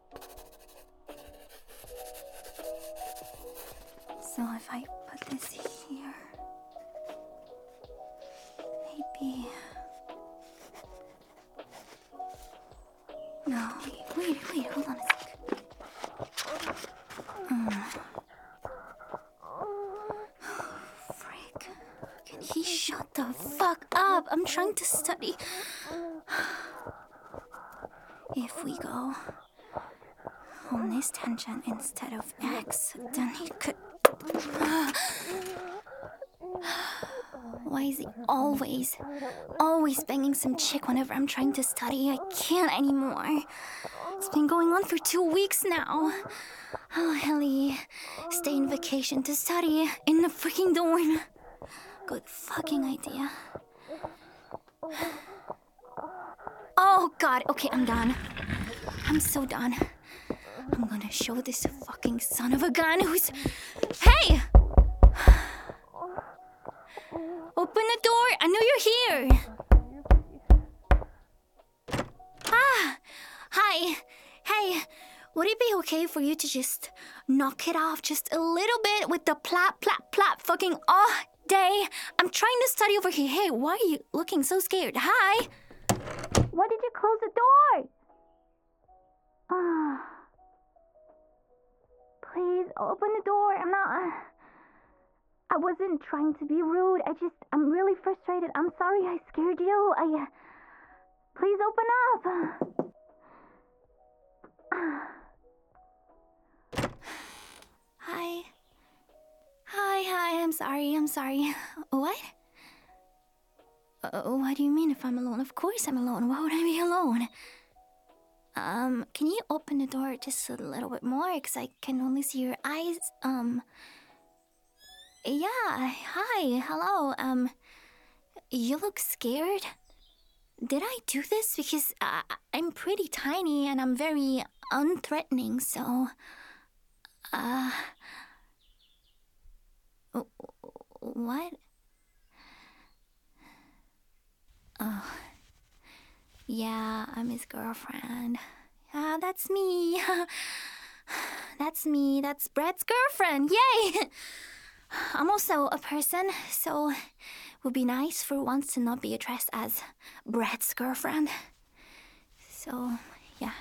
So if I put this here, maybe... No, wait, hold on a sec. Frick. Can he shut the fuck up? I'm trying to study. If we go on this tangent instead of X, then he could... Why is he always banging some chick whenever I'm trying to study? I can't anymore. It's been going on for 2 weeks now. Oh, Helly, stay in vacation to study in the freaking dorm. Good fucking idea. Oh god, okay, I'm done. I'm so done. I'm gonna show this fucking son of a gun who's... Hey! Open the door! I know you're here! Ah! Hi! Hey, would it be okay for you to just knock it off just a little bit with the plap, plap, plap fucking all day? I'm trying to study over here. Hey, why are you looking so scared? Hi! Why did you close the door? Please, open the door. I wasn't trying to be rude. I'm really frustrated. I'm sorry I scared you. Please open up. Hi. Hi, I'm sorry. What? What do you mean if I'm alone? Of course I'm alone. Why would I be alone? Can you open the door just a little bit more? Because I can only see your eyes. Yeah, hi, hello, you look scared. Did I do this? Because I'm pretty tiny and I'm very unthreatening, so... What? Oh... Yeah, I'm his girlfriend. Yeah, that's me. That's me. That's Brett's girlfriend. Yay! I'm also a person, so it would be nice for once to not be addressed as Brett's girlfriend. So, yeah.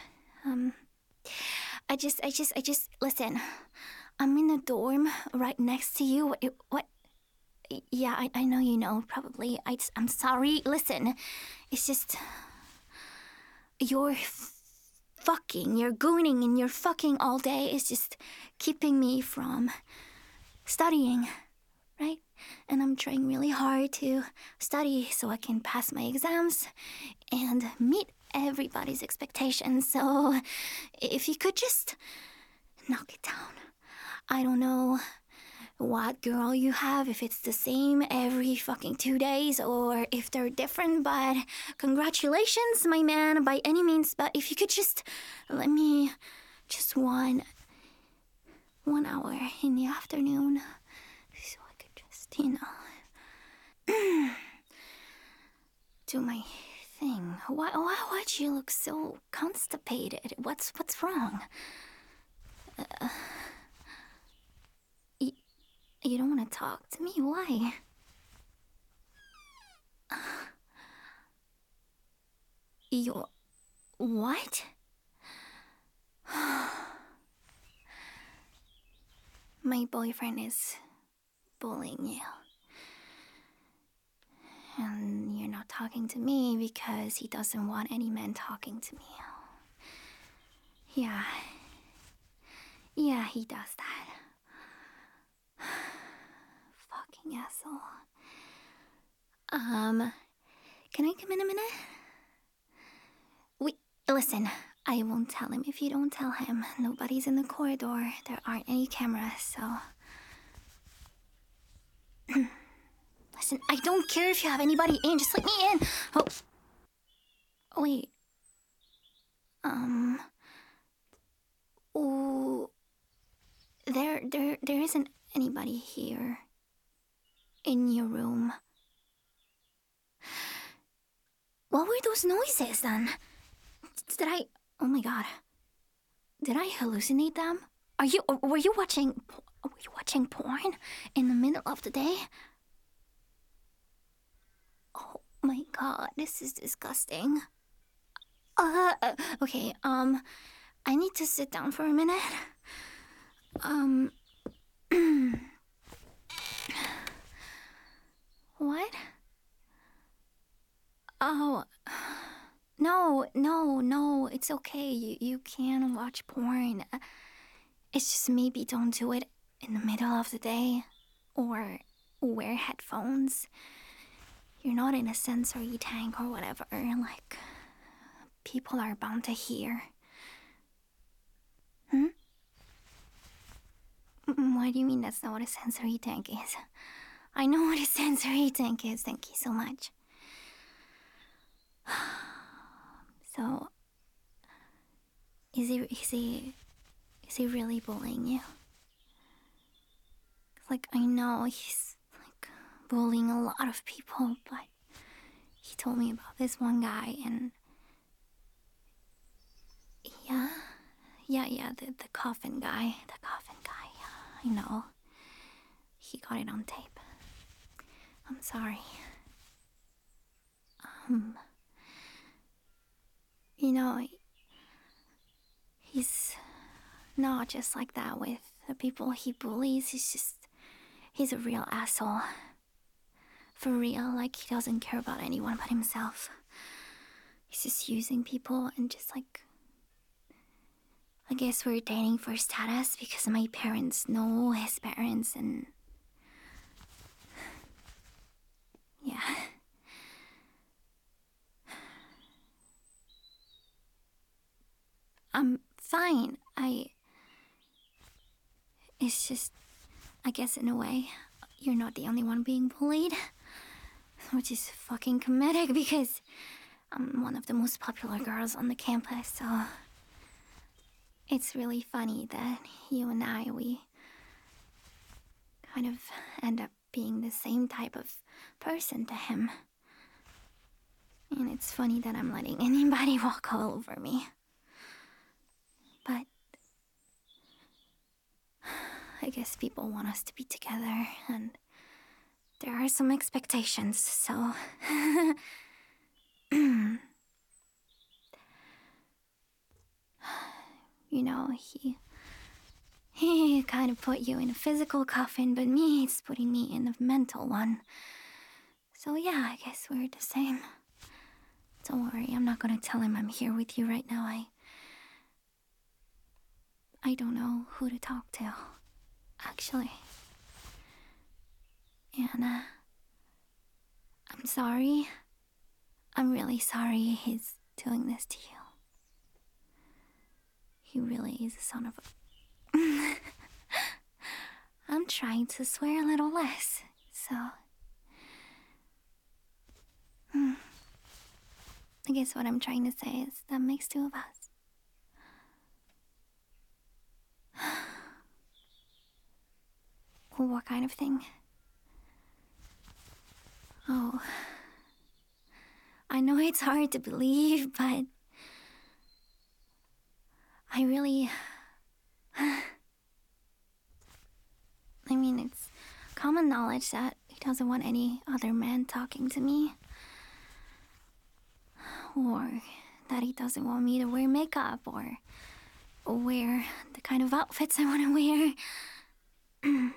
I just listen. I'm in the dorm right next to you. What? Yeah, I know you know, probably. I'm sorry. Listen, it's just... You're gooning and you're fucking all day is just keeping me from studying, right? And I'm trying really hard to study so I can pass my exams and meet everybody's expectations. So if you could just knock it down. I don't know what girl you have, if it's the same every fucking 2 days or if they're different, but congratulations, my man, by any means. But if you could just let me just 1 hour in the afternoon so I could just, do my thing. Why'd you look so constipated? What's wrong? You don't want to talk to me? Why? You're... What? My boyfriend is bullying you. And you're not talking to me because he doesn't want any men talking to me. Yeah. Yeah, he does that. Fucking asshole. Can I come in a minute? Listen, I won't tell him if you don't tell him. Nobody's in the corridor. There aren't any cameras, so... Listen, I don't care if you have anybody in. Just let me in. Oh. Wait. Oh. There isn't anybody here. In your room. What were those noises then? Did I... Oh my god. Did I hallucinate them? Were you watching porn in the middle of the day? Oh my god, this is disgusting. Okay, I need to sit down for a minute. Um, what? Oh, no, it's okay. You can watch porn. It's just maybe don't do it in the middle of the day or wear headphones. You're not in a sensory tank or whatever. Like, people are bound to hear. Hmm? What do you mean that's not what a sensory tank is? I know what a sensory tank is, thank you so much. So, is he really bullying you? Like, I know he's, like, bullying a lot of people, but he told me about this one guy, and yeah, the coffin guy, yeah, I know. He got it on tape. I'm sorry. You know, he's not just like that with the people he bullies. He's a real asshole. For real, like he doesn't care about anyone but himself. He's just using people and just like... I guess we're dating for status because my parents know his parents and... Yeah. I'm fine. It's just... I guess in a way, you're not the only one being bullied. Which is fucking comedic because I'm one of the most popular girls on the campus, so... It's really funny that you and we kind of end up being the same type of person to him. And it's funny that I'm letting anybody walk all over me. But I guess people want us to be together, and there are some expectations, so... You know, he kind of put you in a physical coffin, but me, it's putting me in a mental one. So yeah, I guess we're the same. Don't worry, I'm not gonna tell him I'm here with you right now. I don't know who to talk to, actually. Anna, I'm sorry. I'm really sorry he's doing this to you. He really is a son of a... I'm trying to swear a little less, so... I guess what I'm trying to say is that makes two of us. What kind of thing? Oh... I know it's hard to believe, but... I really... I mean, it's common knowledge that he doesn't want any other man talking to me. Or that he doesn't want me to wear makeup or wear the kind of outfits I want to wear.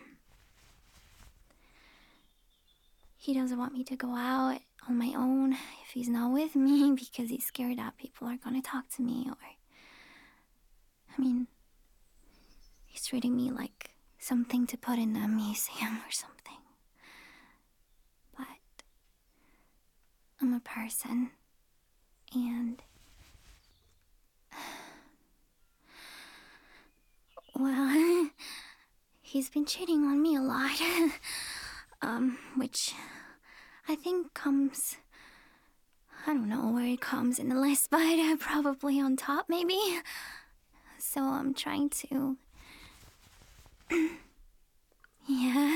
He doesn't want me to go out on my own if he's not with me because he's scared that people are gonna talk to me or... I mean, he's treating me like something to put in a museum or something. But I'm a person, and... Well, he's been cheating on me a lot. Which I think comes... I don't know where it comes in the list, but probably on top, maybe? So I'm trying to... Yeah.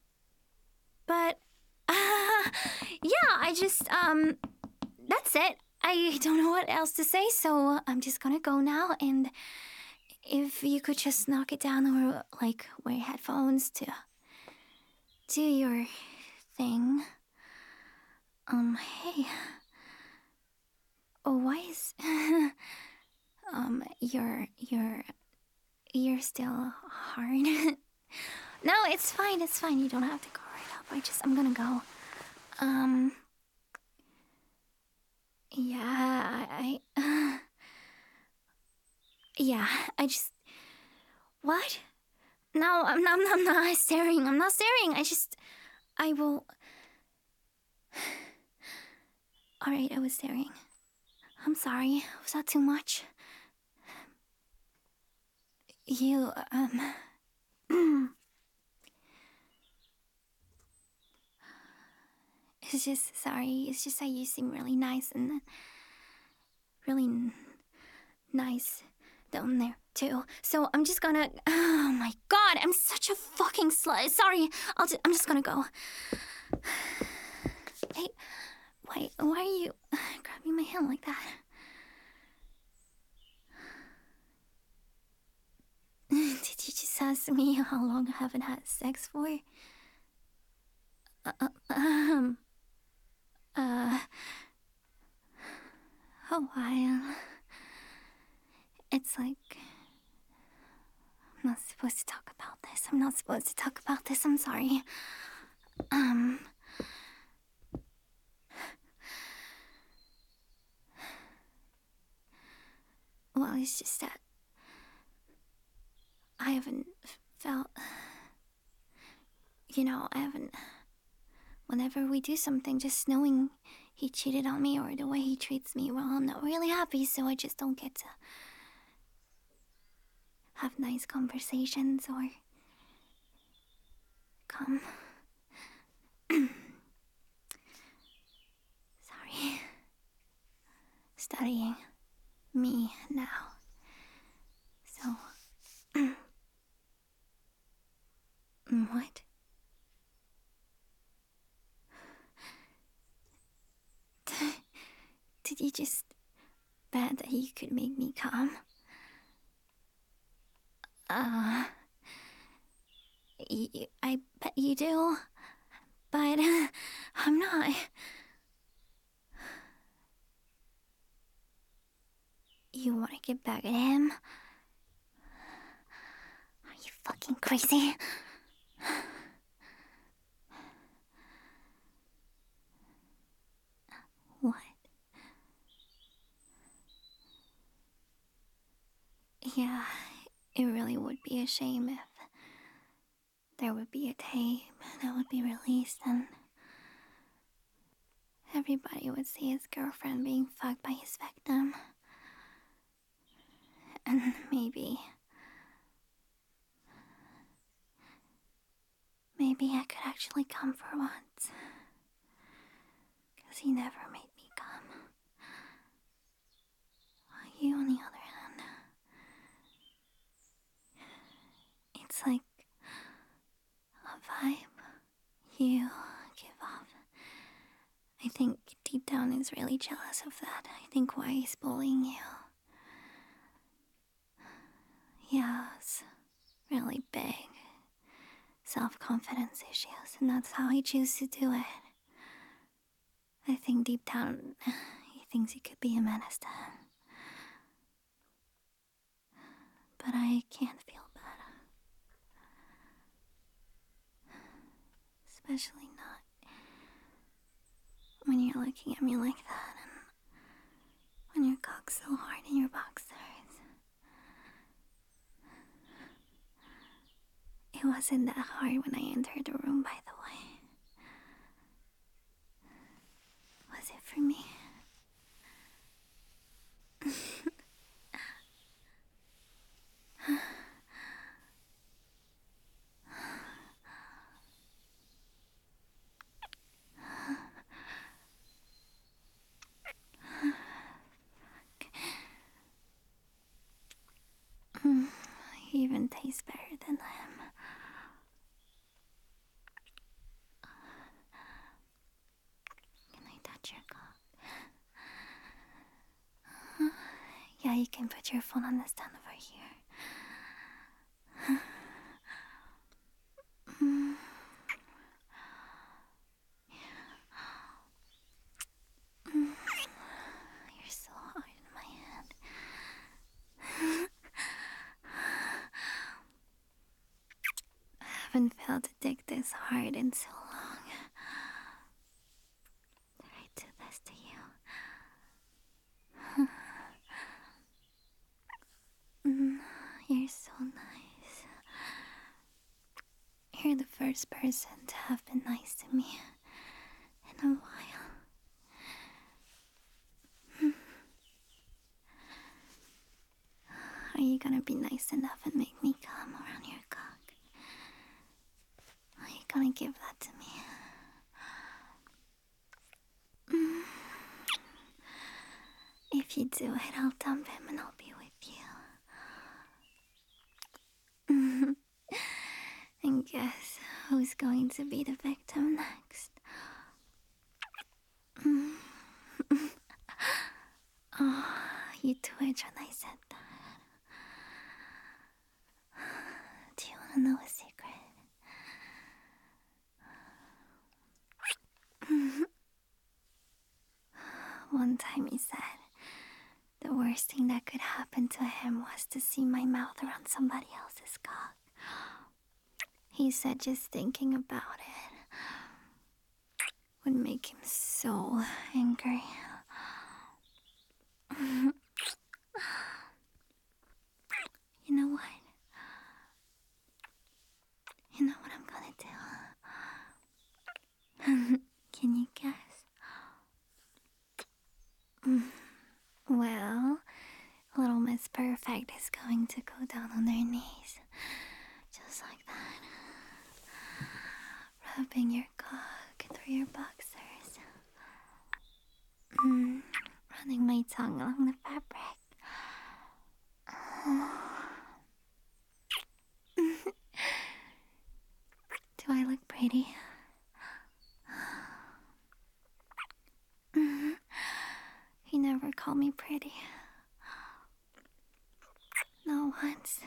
But... Yeah, I just, that's it. I don't know what else to say, so I'm just gonna go now. And if you could just knock it down or like wear headphones to do your thing. Hey. Oh, why is you're still hard? No, it's fine. It's fine. You don't have to go right up. I'm gonna go. Yeah, yeah. What? No, I'm not staring. I'm not staring. I will. All right, I was staring. I'm sorry. Was that too much? You, it's just, sorry. It's just that you seem really nice and really nice down there, too. So I'm just gonna. Oh my god, I'm such a fucking slut. Sorry. I'm just gonna go. Hey, why are you grabbing my hand like that? Did you just ask me how long I haven't had sex for? Um, uh, a while. It's like... I'm not supposed to talk about this. I'm not supposed to talk about this. I'm sorry. Well, it's just that... I haven't felt... I haven't... Whenever we do something, just knowing he cheated on me or the way he treats me, well, I'm not really happy, so I just don't get to have nice conversations or come. Sorry. Studying me now. So... What? Did you just bet that you could make me come? I bet you do, but I'm not. You want to get back at him? Are you fucking crazy? What? Yeah, it really would be a shame if there would be a tape that would be released and everybody would see his girlfriend being fucked by his victim. And maybe I could actually come for once. Because he never made me come. You, on the other hand, it's like a vibe you give off. I think deep down he's really jealous of that. I think why he's bullying you. He has really big self-confidence issues, and that's how he chooses to do it. I think deep down he thinks he could be a menace to him. But I can't feel bad. Especially not when you're looking at me like that and when your cock's so hard in your boxers. It wasn't that hard when I entered the room, by the way. Was it for me? He even tastes better than him. Can I touch your cock? you can put your phone on the stand over here. You're so hard in my hand. I haven't felt a dick this hard in so long. Did I do this to you? You're so nice. You're the first person to have been nice to me in a while. Are you gonna be nice enough and make me come around your cock? Are you gonna give that to me? If you do it, I'll dump him and I'll be with you. And guess who's going to be the victim next? Oh, you twitched when I said that. Do you want to know a secret? One time he said the worst thing that could happen to him was to see my mouth around somebody else's cock. He said just thinking about it would make him so angry. You know what? You know what I'm gonna do? Can you guess? Well, little Miss Perfect is going to go down on their knees. Just like that. Rubbing your cock through your boxers. Running my tongue along the fabric. Do I look pretty? He never called me pretty. Not once.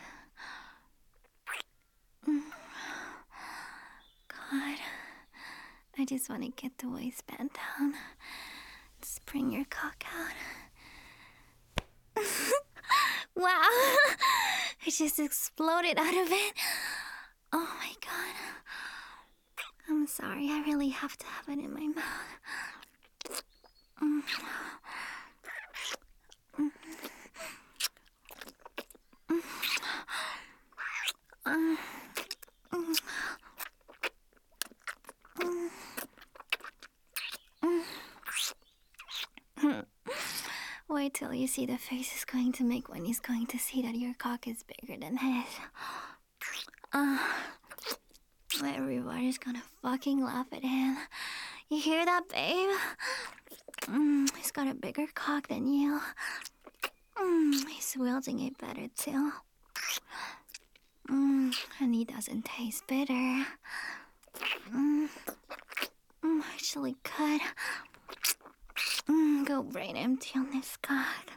God, I just want to get the waistband down. Spring your cock out. Wow! I just exploded out of it. Oh my god. I'm sorry, I really have to have it in my mouth. Wait till you see the face he's going to make when he's going to see that your cock is bigger than his. Everybody's gonna fucking laugh at him. You hear that, babe? He's got a bigger cock than you. He's wielding it better, too. And he doesn't taste bitter. Actually good. Go brain empty on this cock.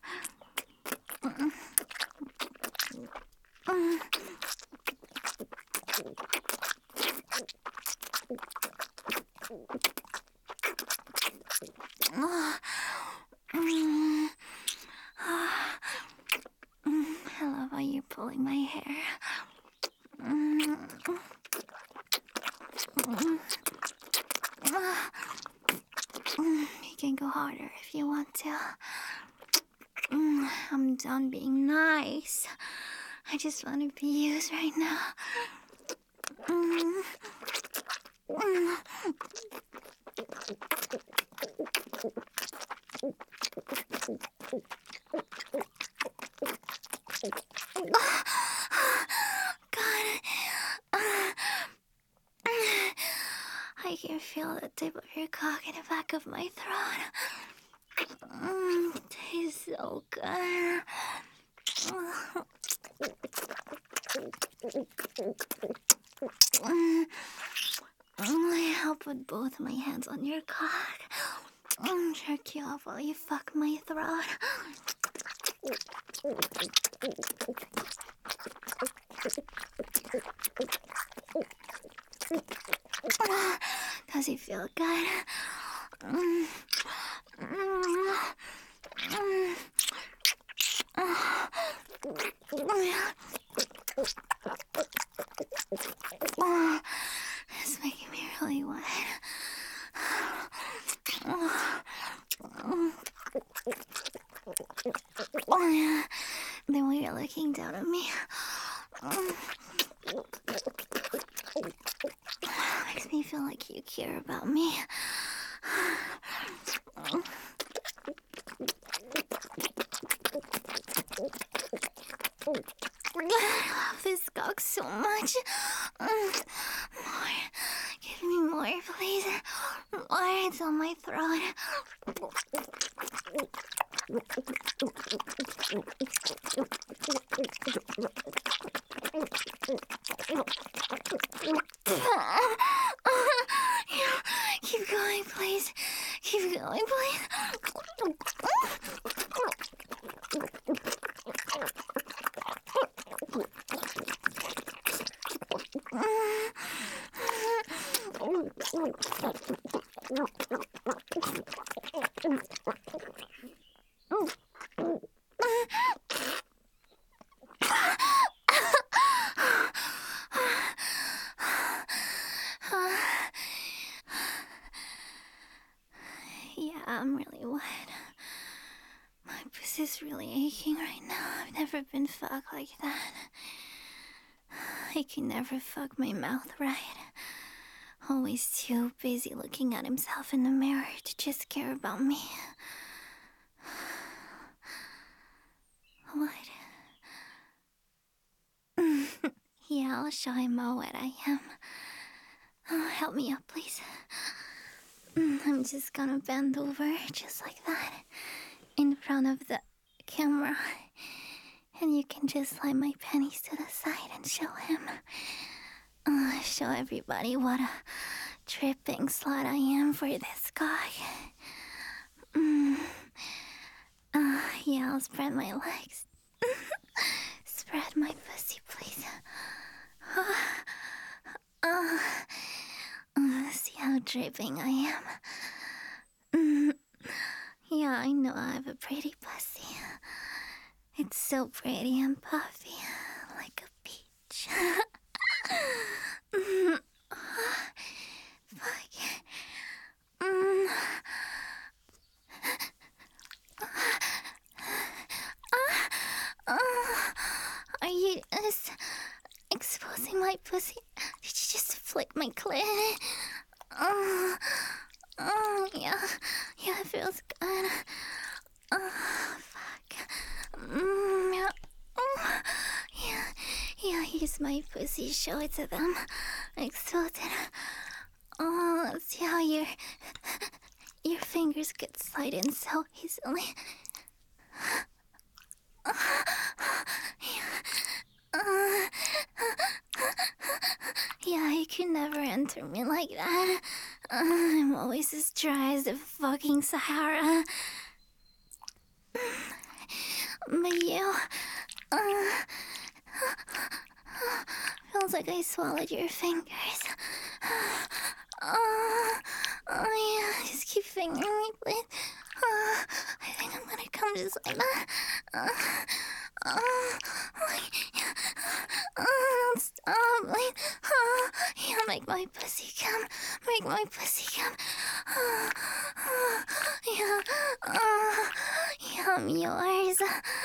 I love how you're pulling my hair. You can go harder if you want to. I'm done being nice. I just want to be used right now. I can feel the tip of your cock in the back of my throat. It tastes so good. I'll put both my hands on your cock. Jerk you off while you fuck my throat. Does it feel good? Mm. Mm. Mm. It's making me really wet. The way you're looking down at me makes me feel like you care about me. I love this cock so much. More. Give me more, please. More. It's on my throat. Keep going, please. Keep going, please. Yeah, I'm really wet. My pussy's really aching right now. I've never been fucked like that. He can never fuck my mouth right. Always too busy looking at himself in the mirror to just care about me. What? Yeah, I'll show him how wet I am. Oh, help me up, please. I'm just gonna bend over just like that in front of the camera. And you can just slide my panties to the side and show him. Show everybody what a tripping slut I am for this guy. Yeah, I'll spread my legs. Spread my pussy, please. See how dripping I am. Yeah, I know I have a pretty pussy. It's so pretty and puffy, like a peach. Fuck. Are you exposing my pussy? Did you just flick my clit? Yeah. Yeah, it feels good. Fuck. Yeah. Yeah, use my pussy, show it to them. Exalted. Let's see how your fingers could slide in so easily. Yeah, you can never enter me like that. I'm always as dry as the fucking Sahara. But you, feels like I swallowed your fingers. Yeah, just keep fingering me, please. I think I'm gonna come just like that. Don't stop, please. Yeah, make my pussy come. Make my pussy come. Yeah, I'm yours.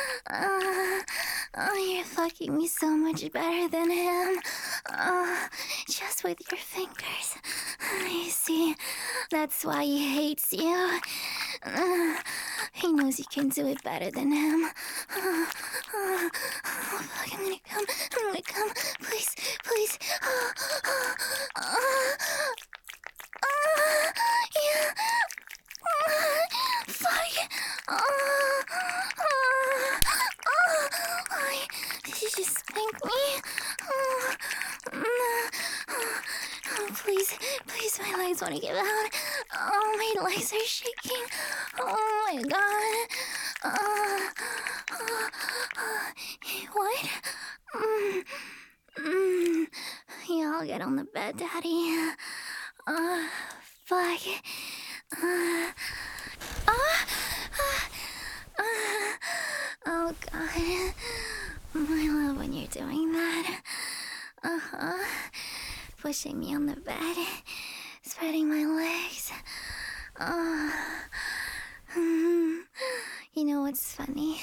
You're fucking me so much better than him. Just with your fingers. You see, that's why he hates you. He knows you can do it better than him. Oh, fuck, I'm gonna come. Please, please. Yeah. Fuck. Did you just spank me? Please, please, my legs want to give out. My legs are shaking. Oh my god. bed, Daddy. Fuck. Oh, God. I love when you're doing that. Pushing me on the bed, spreading my legs. You know what's funny?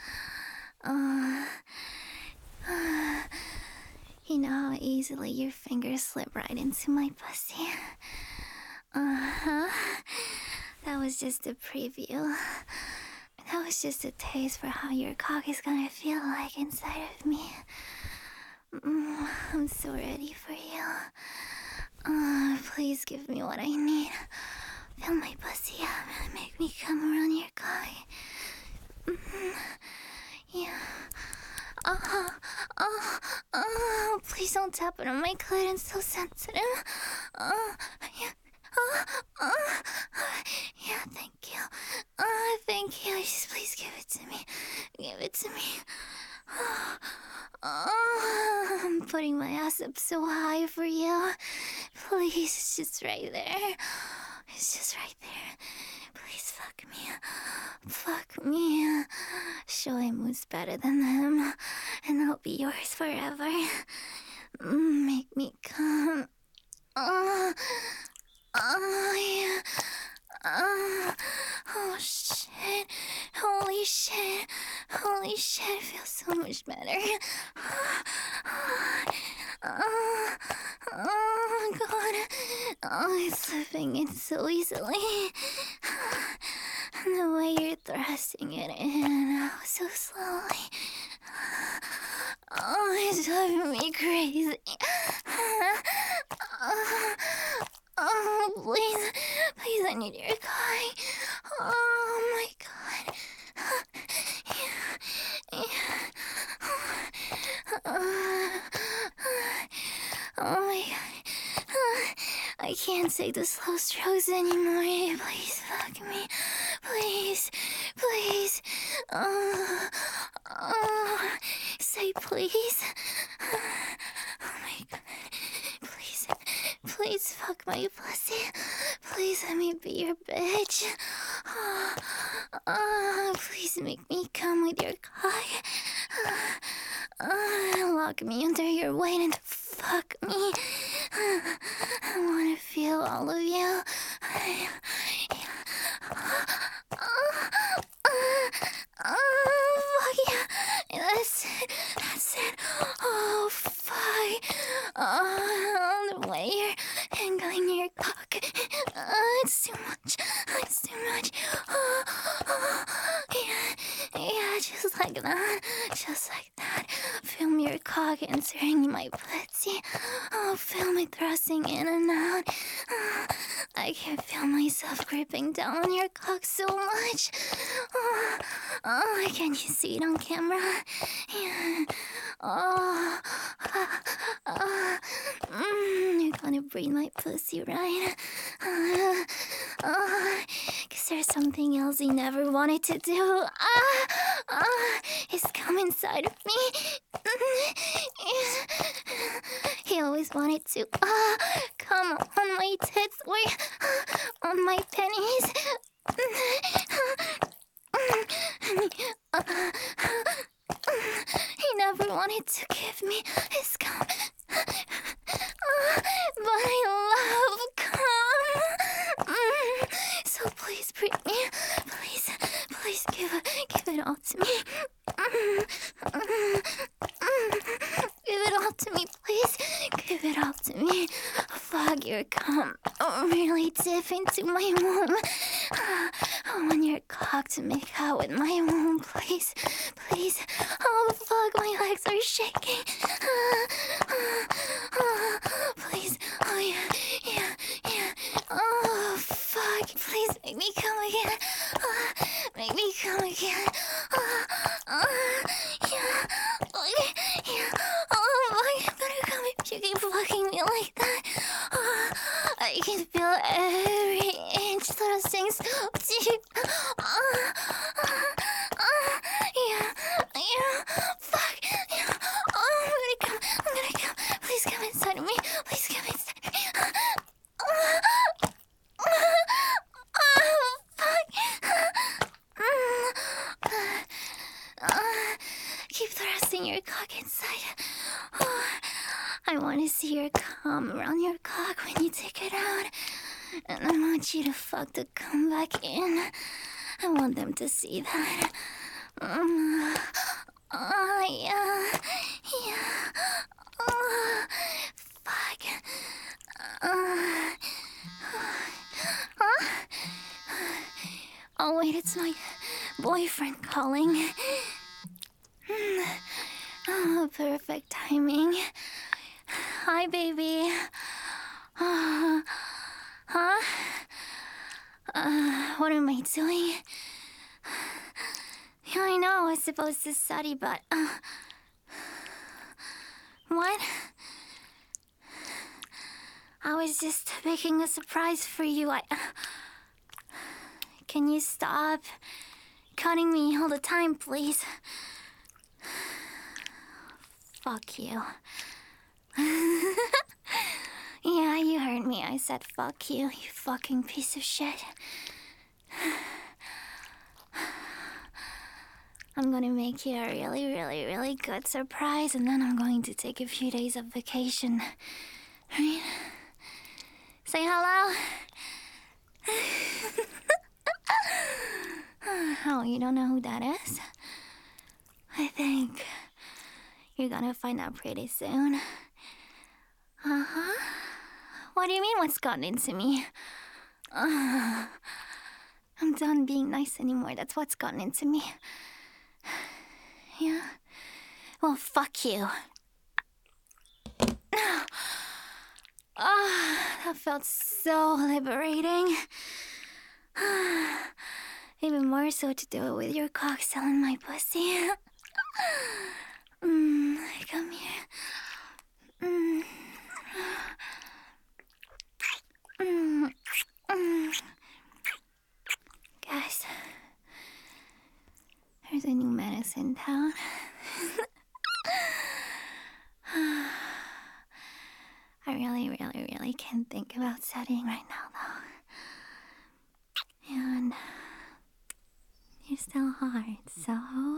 You know how easily your fingers slip right into my pussy? That was just a preview. That was just a taste for how your cock is gonna feel like inside of me. I'm so ready for you. Please give me what I need. Fill my pussy up and make me come around your cock. Yeah. Please don't tap it on my clit, it's so sensitive. Yeah. Yeah, thank you. Thank you. Just please give it to me. Give it to me. I'm putting my ass up so high for you. Please, it's just right there. It's just right there. Please fuck me. Fuck me. Show him who's better than him, and I'll be yours forever. Make me come. Yeah. Oh shit. Holy shit. Holy shit. It feels so much better. Oh God. Oh, it's slipping in so easily. And the way you're thrusting it in and out so slowly. Oh, it's driving me crazy. Oh, please, please, I need your car. Oh my God. Oh my God. I can't take the slow strokes anymore. Please fuck me. Please, please. Say please. Oh my God. Please, please fuck my pussy. Please let me be your bitch. Please make me come with your cock. Lock me under your weight and fuck me. I wanna feel all of you. Fuck yeah. That's it. That's it. Oh, fuck. The way you're angling your cock. It's too much. It's too much. Yeah, just like that. Just like that. Film your cock entering my pussy. Oh, film it thrusting in and out. I can feel myself gripping down on your cock so much. Can you see it on camera? Yeah. You're gonna breathe my pussy, right? Cause there's something else he never wanted to do. It's come inside of me. He always wanted to come on my tits or on my pennies. He never wanted to give me his cum. But I love cum. So please bring me. Please, please give it all to me. Give it all to me, please. Give it all to me. Fuck your cum. Really dip into my womb. I want your cock to make out with my womb, please. Please. Oh, fuck, my legs are shaking. Please. Oh, yeah. Oh, fuck. Please make me come again. Make me come again. Yeah. Oh, I'm gonna come if you keep fucking me like that. I can feel every inch thrusting so deep. Yeah. Fuck. Yeah. Oh, I'm gonna come. Please come inside of me. Please come inside. back inside. Oh, I want to see your cum around your cock when you take it out. And I want you to fuck to come back in. I want them to see that. Yeah. Yeah. Fuck. Huh? Oh, wait, it's my boyfriend calling. Oh, perfect timing. Hi, baby. Huh? What am I doing? Yeah, I know I was supposed to study, but... What? I was just making a surprise for you. Can you stop cutting me all the time, please? Fuck you. Yeah, you heard me. I said fuck you, you fucking piece of shit. I'm gonna make you a really, really, really good surprise, and then I'm going to take a few days of vacation. Right? Say hello. Oh, you don't know who that is? I think you're gonna find out pretty soon. Uh-huh. What do you mean, what's gotten into me? I'm done being nice anymore. That's what's gotten into me. Yeah? Well, fuck you. That felt so liberating. Even more so to do it with your cock still in my pussy. Come here. Guys, there's a new menace in town. I really, really, really can't think about studying right now, though. And you're still hard, so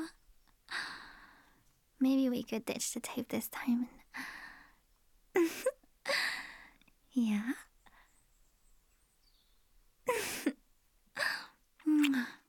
maybe we could ditch the tape this time. Yeah.